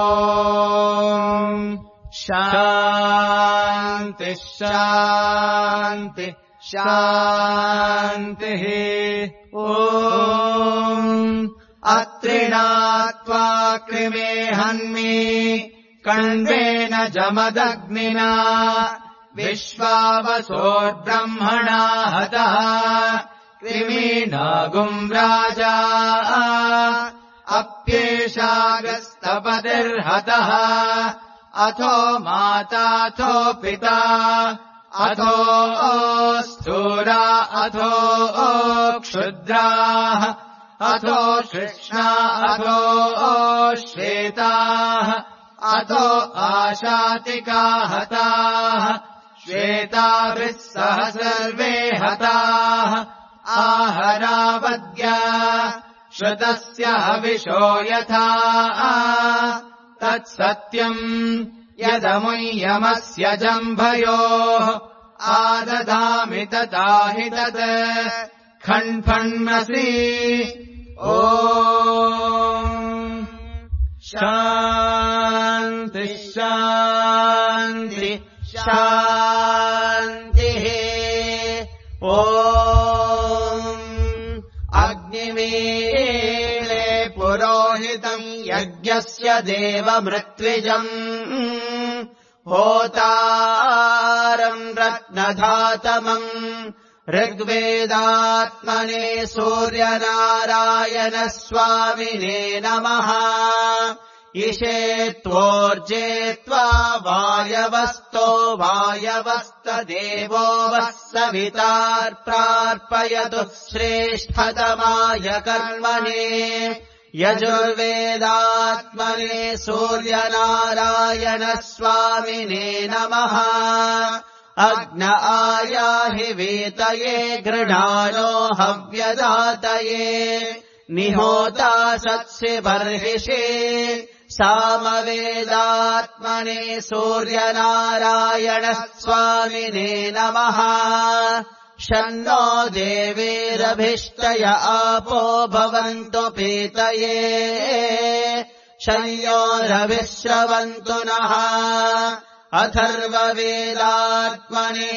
शान्तिः शान्तिः शान्तिः ॐ अत्रिणात्वा कृमे हन्मि कण्वेन जमदग्निना विश्वावसोर्ब्रह्मणा हतः कृमीनागुम् राजा अप्येषागस्तपतिर्हतः अथो माताथो पिता अथो स्थूला अथो क्षुद्राः अथो कृष्णा अथो श्वेताः अथो आशातिका हताः श्वेताभिः सह सर्वे हताः आहरावद्या श्रुतस्य हविषो यथा तत्सत्यम् यदमुय्यमस्य जम्भयोः आददामि तथा हि तत् खण्फण्मसि ॐ शान्तिः शान्तिः शान्तिः ॐ अग्निमीळे पुरोहितम् यज्ञस्य देवमृत्विजम् होतारम् रत्नधातमम् ऋग्वेदात्मने सूर्यनारायणस्वामिने नमः ईशे त्वोर्जे त्वा वायवस्तो वायवस्तदेवो वः सवितार्प्रार्पयतु श्रेष्ठतमाय कर्मणे यजुर्वेदात्मने सूर्यनारायणस्वामिने नमः अग्न आयाहि वीतये गृणानो हव्यदातये निहोता सत्सि बर्हिषे सामवेदात्मने सूर्यनारायणस्वामिने नमः शन्नो देवीरभिष्टय आपो भवन्तु पीतये शयोरभिश्रवन्तु नः अथर्ववेदात्मने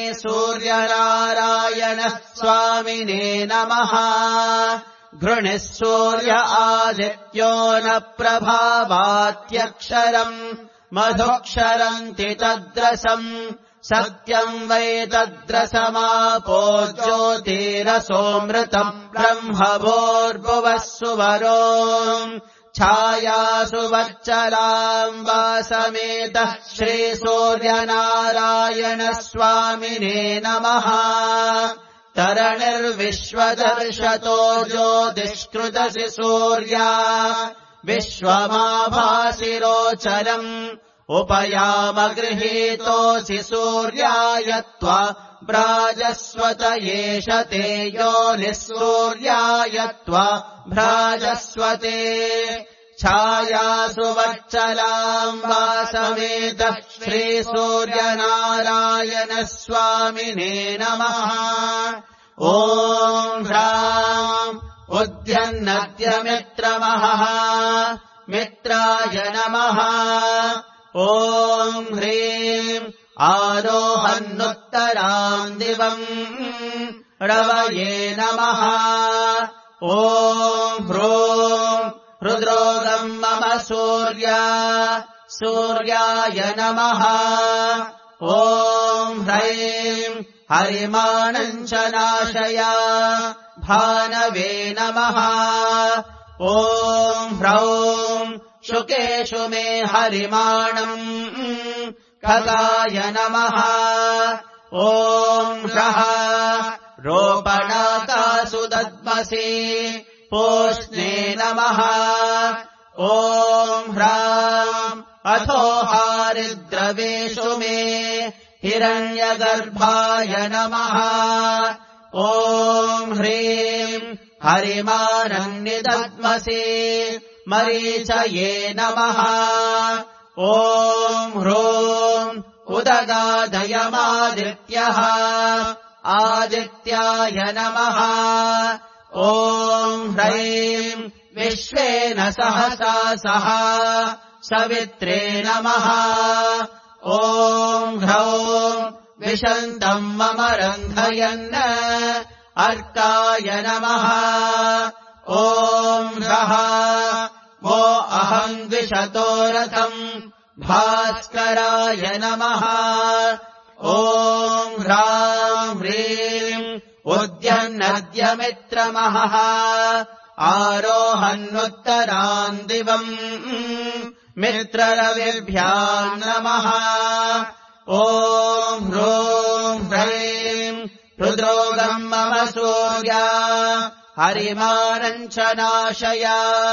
सूर्यनारायणस्वामिने नमः घृणिः सूर्य आदित्यो न प्रभावात्यक्षरम् मधुक्षरन्ति तद्रसम् सत्यम् वै तद्रसमापो ज्योतिरसोऽमृतम् ब्रह्मभोर्भुवः सुवरो छायासु वच्चलाम् वासमेतः श्रीसूर्यनारायणस्वामिने नमः तरणिर्विश्वदर्शतो ज्योतिष्कृतसि सूर्या विश्वमाभासिरोचरम् उपयामगृहीतोऽसि सूर्याय त्वा भ्राजस्वत एष ते योनिः सूर्याय त्वा भ्राजस्वते छायासु वच्चलाम् वासमेतः श्रीसूर्यनारायणस्वामिने नमः ॐ ह्राम् उद्यन्नद्यमित्रमहः मित्राय नमः ॐ ह्रीम् आरोहन्नुत्तराम् दिवम् रवये नमः ॐ ह्रूम् रुद्रोगम् मम सूर्याय नमः ॐ ह्रैम् हरिमाणम् च नाशय भानवे नमः ॐ ह्रौम् शुकेषु मे हरिमाणम् खगाय नमः ॐ ह्रः रोपणाकासु दद्मसि पोष्णे नमः ॐ ह्राम् अथो हारिद्रवेषु मे हिरण्यगर्भाय नमः ॐ ह्रीम् हरिमाणम् निदद्मसि मरीचये नमः ॐ ह्रूम् उदगादयमादित्यः आदित्याय नमः ॐ ह्रैम् विश्वेन सहसा सह सवित्रे नमः ॐ ह्रौम् विशन्तम् मम रन्धयन् अर्काय नमः ॐ ह्रः वो अहम् द्विषतो रथम् भास्कराय नमः ॐ ह्राम् ह्रीम् उद्यन्नद्यमित्रमहः आरोहन्नुत्तराम् दिवम् मित्ररविर्भ्याम् नमः ॐ ह्रूम् ह्रैम् रुद्रोगम् मम सूर्या हरिमाणम् च नाशय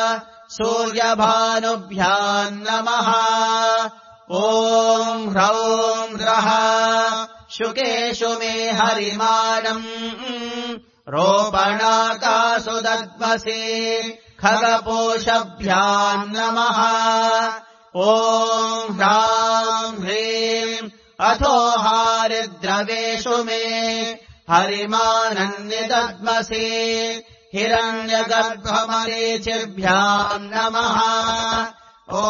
सूर्यभानुभ्याम् नमः ॐ ह्रौम् ह्रः शुकेषु मे हरिमाणम् रोपणाकासु दद्मसि खगपोषभ्याम् नमः ॐ ह्राम् ह्रीम् अथो हारिद्रवेषु मे हरिमाणम् निदद्मसि हिरण्यगर्भमरीचिभ्याम् नमः ॐ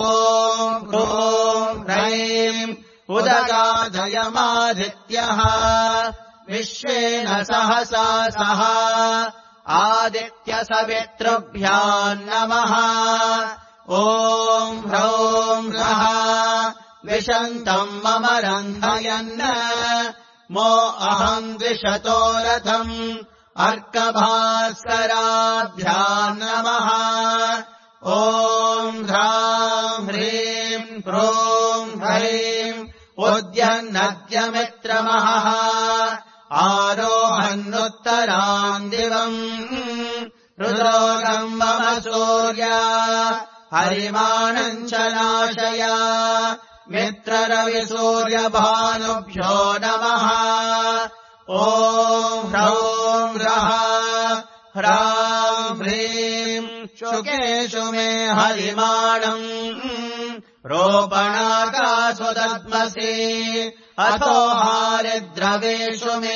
ह्रैम् उदगादयमादित्यः विश्वेन सहसा सह आदित्यसवितृभ्याम् नमः ॐ ह्रौम् ह्रः विशन्तम् मम रन्धयन् मो अहम् द्विषतो रथम् अर्कभास्कराभ्याम् नमः ॐ ह्राम् ह्रीम् ह्रूम् ह्रैम् उद्यन्नद्यमित्रमहः आरोहन्नुत्तराम् दिवम् रुद्रोगम् मम सूर्य हरिमाणम् च नाशय मित्ररविसूर्यभानुभ्यो नमः ॐ ह्रौम् ह्रः ह्राम् ह्रीम् शुकेषु मे हरिमाणम् रोपणाकासु दद्मसि अथो हारिद्रवेषु मे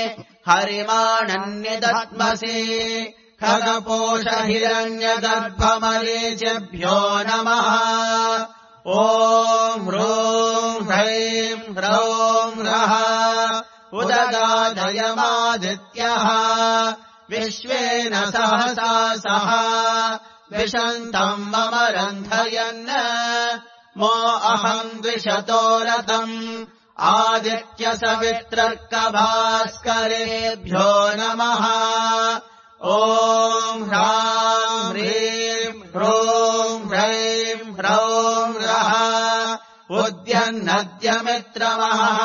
हरिमाणन्यदद्मसि खगपोष हिरण्यगर्भमरीचिभ्यो नमः ॐ ह्रूम् ह्रैम् ह्रौम् ह्रः उदगादयमादित्यः विश्वेन सहसा सह विशन्तम् मम रन्धयन् मो अहम् द्विषतो रथम् आदित्यसवित्रर्कभास्करेभ्यो नमः ॐ ह्राम् ह्रीम् ह्रूम् ह्रैम् ह्रौम् ह्रः उद्यन्नद्यमित्रमहः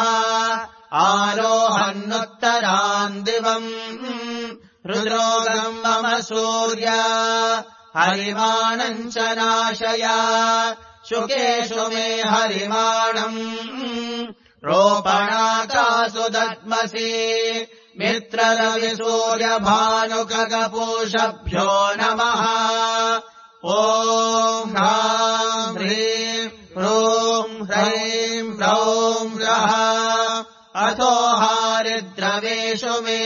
आरोहन्नुत्तराम् दिवम् रुद्रोगम् मम सूर्य हरिमाणम् च नाशय शुकेषु मे हरिमाणम् रोपणाकासु दद्मसि मित्ररविसूर्यभानुकगपूषभ्यो नमः ॐ ह्राम् ह्रीम् ह्रूम् ह्रैम् ह्रौम् ह्रः अथो हारिद्रवेषु मे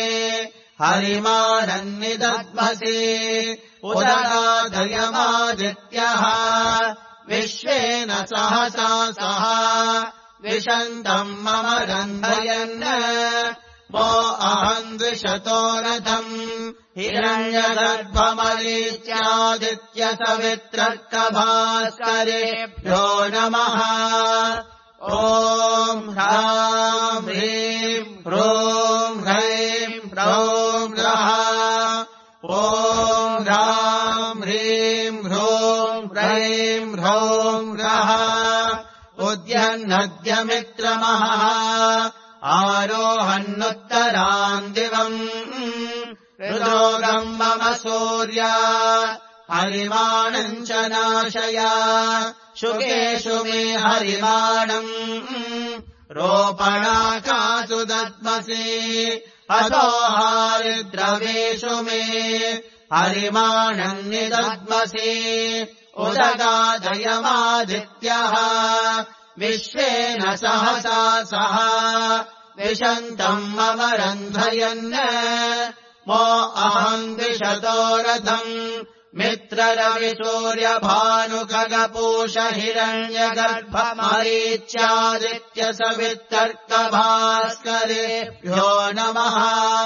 हरिमाणन्निदद्मसि उदगादयमादित्यः विश्वेन सहसा सह विशन्तम् मम रन्धयन् मो अहम् द्विषतो रथम् हिरण्यगर्भमरीच्यादित्यसवित्रर्कभास्करेभ्यो नमः ॐ ह्राम् ह्रीम् ह्रूम् ह्रैम् ह्रौम् ह्रः ॐ ह्राम् ह्रीम् ह्रूम् ह्रैम् ह्रौम् ह्रः उद्यन्नद्यमित्रमहः आरोहन्नुत्तराम् दिवम् रुद्रोगम् मम सूर्य हरिमाणम् च नाशय शुकेषु मे हरिमाणम् रोपणाकासु दद्मसि अथो हारिद्रवेषु मे हरिमाणम् निदद्मसि उदगादयमादित्यः विश्वेन सहसा सह विशन्तम् मम रन्धयन् मो अहम् द्विषतो रथम् मित्ररविसूर्यभानुखगपूष हिरण्यगर्भमरीच्यादित्यसवित्रर्कभास्करेभ्यो नमः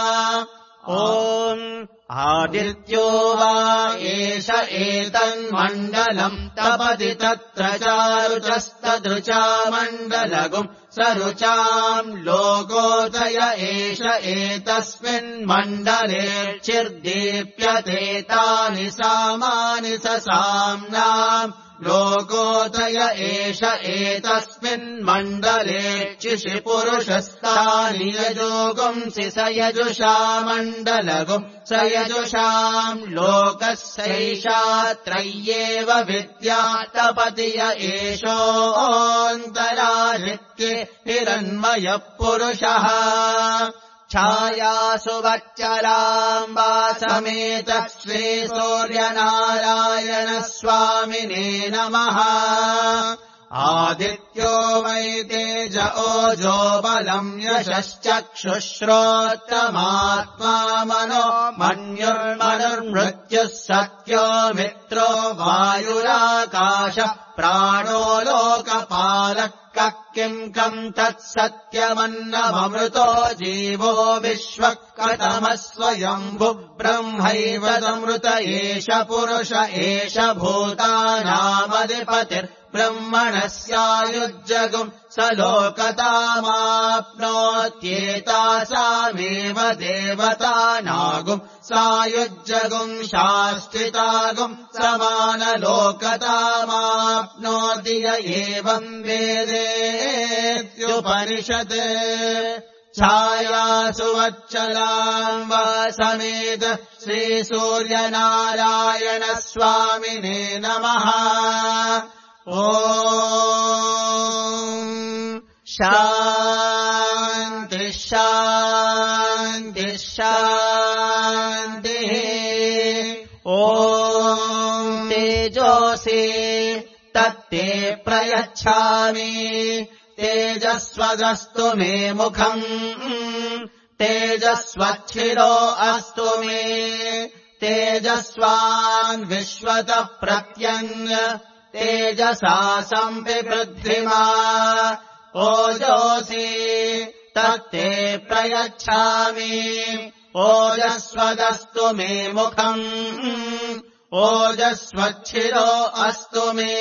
ॐ आदित्यो वा एष एतन्मण्डलम् तपति तत्र चारुचस्तदृचा मण्डलगुम् सरुचाम् लोकोदय एष एतस्मिन्मण्डले चिर्दीप्यते तानि सामानि ससाम्नाम् लोकोदय एष एतस्मिन्मण्डले चिषि पुरुषस्तानि यजोगुंसि स यजुषा मण्डलगुम् स यजुषाम् लोकस्यैषा त्रय्येव विद्या तपति य एषोऽन्तरादित्ये हिरण्मयः पुरुषः छायासु वच्चराम् वासमेतः श्रीसूर्यनारायणस्वामिने नमः आदित्यो वै तेज ओजो बलम् यशश्चक्षुश्रोत्रमात्मा मनो मन्युर्मनुर्मृत्युः सत्यो मित्रो वायुराकाशः प्राणो लोकपालः किम् कम् तत्सत्यमन्नममृतो जीवो विश्वः कथमः स्वयम्भु ब्रह्मैव समृत एष पुरुष एष भूतानामधिपतिर् ब्रह्मणस्यायुज्जगुम् स लोकतामाप्नोत्येतासामेव देवतानागुम् सायुज्जगुम् शाश्चितागुम् समानलोकतामाप्नोति य एवम् वेदेत्युपनिषत् छायासु वच्चलाम् वा समेत श्रीसूर्यनारायणस्वामिने नमः। ॐ शान्तिः शान्तिः शान्तिः। ॐ तेजोसि तत्ते प्रयच्छामि तेजस्वदस्तु मे मुखम् तेजस्वच्छिरो अस्तु मे तेजस्वान् विश्वतः प्रत्यङ् तेजसा सम्पिवृद्धिमा ओजोऽसि तत्ते प्रयच्छामि ओजस्वदस्तु मे मुखम् ओजस्वच्छिरो अस्तु मे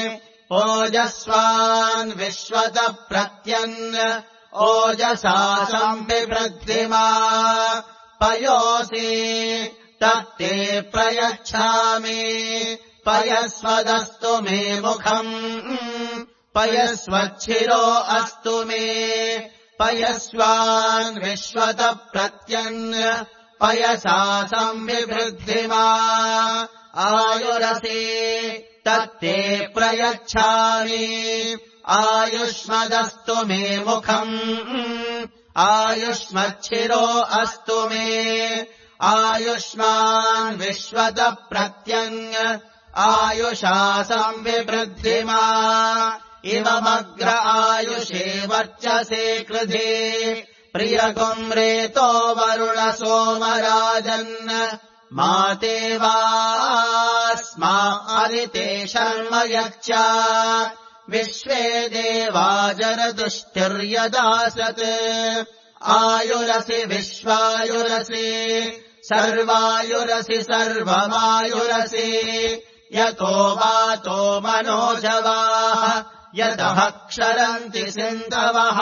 ओजस्वान् विश्वतः प्रत्यङ् ओजसा सम्पिवृद्धिमा पयोऽसि तत्ते प्रयच्छामि पयस्वदस्तु मे मुखम् पयस्वच्छिरो अस्तु मे पयस्वान् विश्वतः प्रत्यङ् पयसा संविवृद्धिमा आयुरसि तत्ते प्रयच्छामि आयुष्मदस्तु मे मुखम् आयुष्मच्छिरो अस्तु मे आयुष्मान् विश्वतः प्रत्यङ् आयुषा संविवृद्धिमा इममग्र आयुषे वर्चसे कृधे प्रियगुम् रेतो वरुण सोमराजन् माते वास्मा अरिते शर्म यच्च विश्वे देवा जरदुष्टिर्यदासत् आयुरसि विश्वायुरसि सर्वायुरसि सर्वमायुरसि यतो वातो मनोजवाः यतः क्षरन्ति सिन्धवः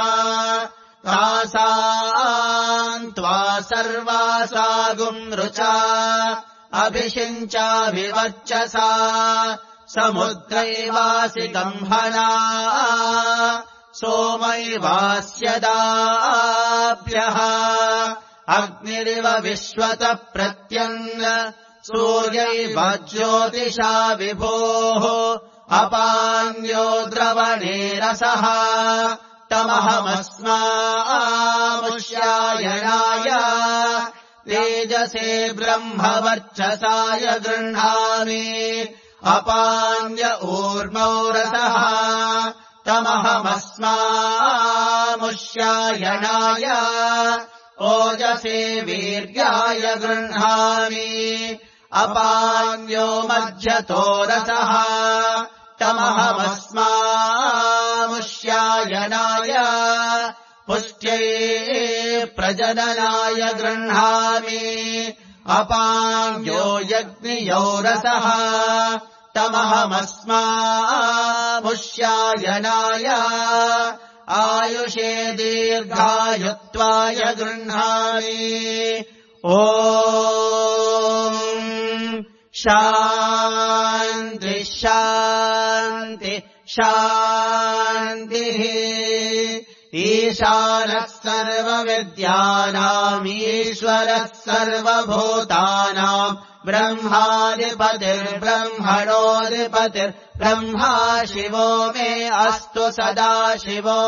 तासाम् त्वा सर्वासागुम् रुचा अभिषिञ्चाभिवर्चसा समुद्रैवासि गम्भना सोमैवास्यदाभ्यः अग्निरिव विश्वतः प्रत्यङ् सूर्यैव ज्योतिषा विभोः अपान्यो द्रवणे रसः तमहमस्मामुष्यायणाय तेजसे ब्रह्मवर्चसाय गृह्णामि अपान्य ऊर्मौ रसः तमहमस्मामुष्यायणाय ओजसे वीर्याय गृह्णामि अपान्यो मध्यतो रसः तमहमस्मामुष्यायणाय पुष्ट्यै प्रजननाय गृह्णामि अपान्यो यज्ञयो रसः तमहमस्मामुष्यायणाय आयुषे दीर्घायुत्वाय गृह्णामि ॐ शान्ति शान्ति शान्तिः ईशानः सर्वविद्यानाम् ईश्वरः सर्वभूतानाम् ब्रह्माधिपतिर्ब्रह्मणोऽधिपतिर्ब्रह्मा शिवो मे अस्तु सदा शिवो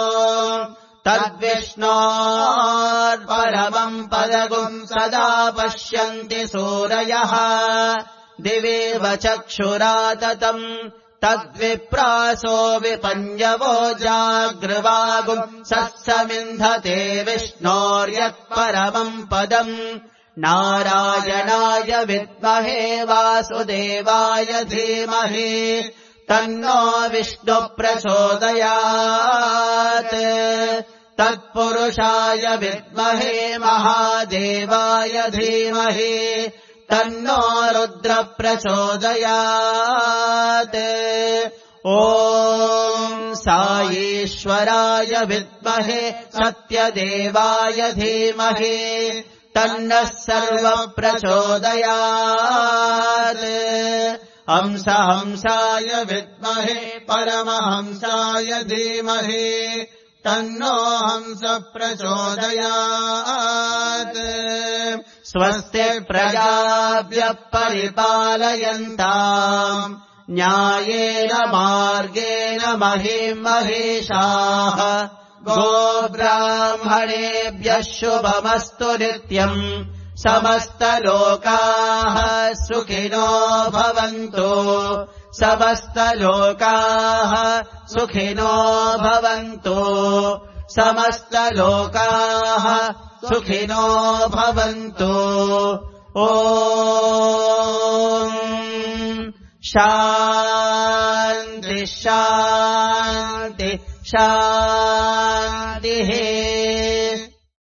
तद्विष्णोर्परमम् पदगुम् सदा पश्यन्ति सूरयः दिवेव चक्षुराततम् तद्विप्रासो विपञ्जवो जागृवागुम् सत्समिन्धते विष्णोर्यत्परमम् पदम् नारायणाय विद्महे वासुदेवाय धीमहि तन्नो विष्णुः प्रचोदयात् तत्पुरुषाय विद्महे महादेवाय धीमहि तन्नो रुद्रः प्रचोदयात् ॐ साईश्वराय विद्महे सत्यदेवाय धीमहि तन्नः सर्वः प्रचोदयात् हंसाय विद्महे परमहंसाय धीमहि तन्नो हंस प्रचोदयात् स्वस्ति प्रजाभ्यः परिपालयन्ताम् न्यायेन मार्गेण महीम् महिषाः गोब्राह्मणेभ्यः शुभमस्तु नित्यम् समस्तलोकाः सुखिनो भवन्तु समस्तलोकाः सुखिनो भवन्तु समस्तलोकाः सुखिनो भवन्तु ॐ शान्ति शान्ति शान्तिः